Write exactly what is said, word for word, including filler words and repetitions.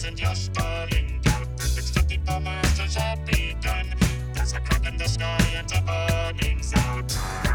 and you're stalling down. It's fifty-four miles to Shepparton. There's a crack in the sky and a burning sound.